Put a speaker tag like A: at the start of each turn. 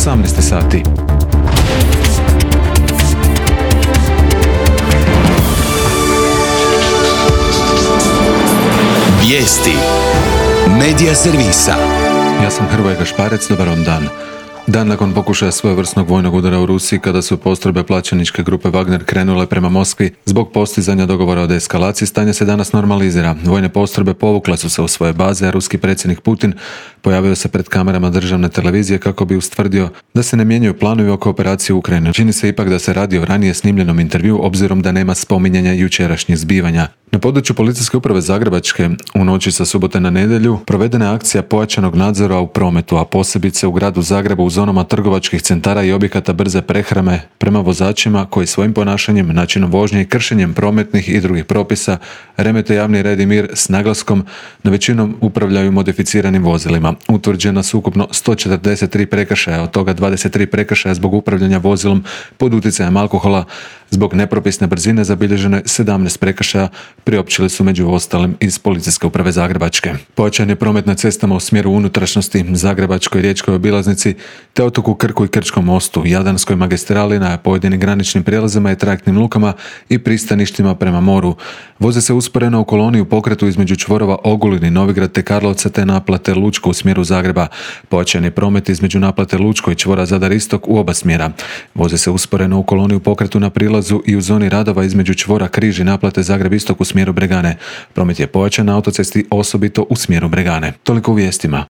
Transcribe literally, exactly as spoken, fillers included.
A: osamnaest sati.
B: Vijesti Medija servisa.
A: Ja sam Hrvoje Gašparec, dobar vam dan. Dan nakon pokušaja svojevrsnog vojnog udara u Rusiji, kada su postrojbe plaćeničke grupe Wagner krenule prema Moskvi zbog postizanja dogovora o deeskalaciji, stanje se danas normalizira. Vojne postrojbe povukle su se u svoje baze, a ruski predsjednik Putin pojavio se pred kamerama državne televizije kako bi ustvrdio da se ne mijenjaju planovi oko operacije u Ukrajini. Čini se ipak da se radi o ranije snimljenom intervju, obzirom da nema spominjanja jučerašnjih zbivanja. Na području policijske uprave Zagrebačke u noći sa subote na nedjelju provedena je akcija pojačanog nadzora u prometu, a posebice u gradu Zagrebu u zonama trgovačkih centara i objekata brze prehrane prema vozačima koji svojim ponašanjem, načinom vožnje i kršenjem prometnih i drugih propisa remete javni red i mir s naglaskom na većinom upravljaju modificiranim vozilima. Utvrđena su ukupno sto četrdeset tri prekršaja, od toga dvadeset tri prekršaja zbog upravljanja vozilom pod utjecajem alkohola. Zbog nepropisne brzine zabilježeno je sedamnaest prekršaja, priopćili su među ostalim iz policijske uprave Zagrebačke. Pojačan je promet na cestama u smjeru unutrašnjosti, Zagrebačkoj i Riječkoj obilaznici, te otoku Krku i Krčkom mostu, Jadranskoj magistrali, na pojedinim graničnim prijelazima i trajektnim lukama i pristaništima prema moru. Voze se usporeno u koloni u pokretu između čvorova Ogulin i Novigrad te Karlovca te naplate Lučko u smjeru Zagreba. Pojačan je promet između naplate Lučko i čvora Zadar Istok u oba smjera. Voze se usporeno u koloni u pokretu na prilazu i u zoni radova između čvora Križ i naplate Zagreb Istok u smjeru Bregane. Promet je pojačan na autocesti, osobito u smjeru Bregane. Toliko u vijestima.